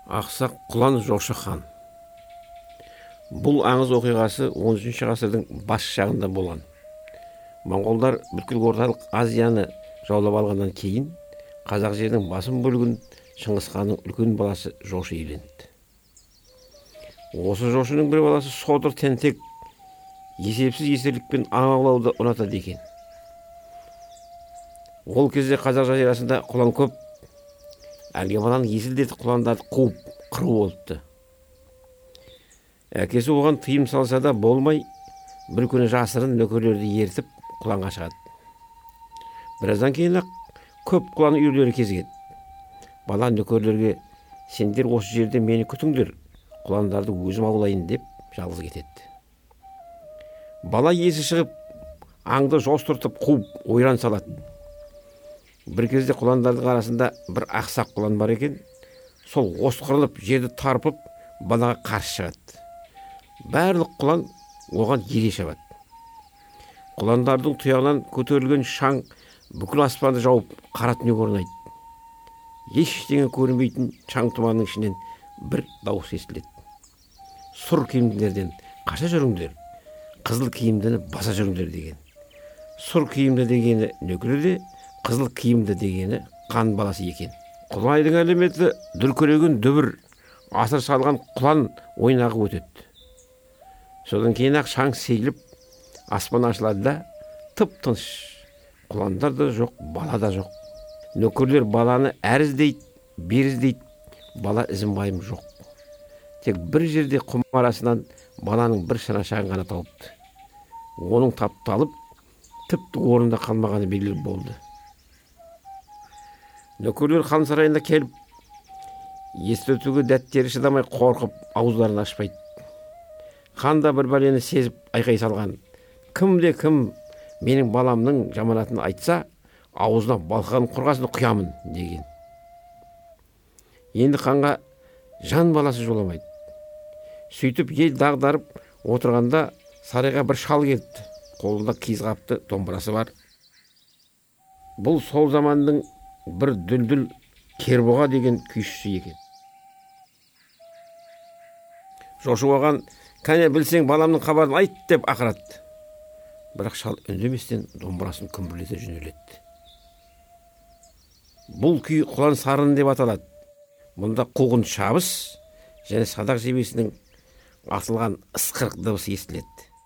Ақсақ құлан жошы хан. Бұл аңыз оқиғасы 13 ғасырдың бас жағында болған. Моңғолдар бүткіл орталық Азияны жаулап алғаннан кейін қазақ жерінің басым бөлігін Шыңғыс ханның үлкен баласы жошы иеленді. Осы жошының бір баласы содыр тентек есепсіз есерлікпен аң аулауды ұнатады екен. Ол кезде қазақ жазирасында құлан көп. Әлгі баланың есілдетіп құландарды қуып қыру болыпты. Әкесі оған тыйым салса да болмай, бір күні жасырын нөкерлерді ертіп құланға шығады. Біраздан кейін көп құлан үйірлері кезігеді. Бала нөкерлерге: сендер осы жерде мені күтіңдер, құландарды өзім аулайын деп жалғыз кетеді. Бала есі шығып, аңды жостыртып қуып ойран салады. Бір кезде құландардың арасында бір ақсақ құлан бар екен. Сол осқырылып, жерді тарпып, балаға қарсы шығады. Барлық құлан оған ере шабады. Құландардың тұяғынан көтерілген шаң бүкіл аспанды жауып, қара түнек орнайды. Ештеңе көрінбейтін шаң тұманның ішінен бір дауыс естіледі: сұр киімділерден қаша жүріңдер, қызыл киімдіні баса жүріңдер деген. Сұр киімді дегені нөкері, қызыл киімді дегені қан баласы екен. Құлайдың әлеметі дүркіреген дүбір, асыр салған құлан ойнағы өтеді. Содан кейін шаң сейіліп, аспан ашылады да тып-тыныш. Құландар да жоқ, бала да жоқ. Нөкерлер баланы әр іздейді, бер іздейді, бала ізін байым жоқ. Тек бір жерде құм арасынан баланың бір шанашағын ғана тауыпты. Оның тапталып, тіпті орнында қалмағаны белгілі болды. Нөкерлер хан сарайына келіп, естіртуге дәттері шыдамай қорқып, ауыздарын ашпайды. Хан да бір бәлені сезіп айқай салған: кім менің баламның жаманатын айтса, аузына балқыған қорғасын құямын деген. Енді ханға жан баласы жоламайды. Сөйтіп ел дағдарып отырғанда сарайға бір шал келді. Қолында киіз қапты домбырасы бар. Бұл сол заманның бір дүлдүл Кербұға деген күйшісі екен. Жошы оған: кәне білсең баламның хабарын айт деп ақырады. Бірақ шал үндеместен домбырасын күмбірлете жөнеледі. Бұл күй құлан сарыны деп аталады. Мұнда қуғын шабыс және садақ жебесінің атылған ысқырық дыбысы естіледі.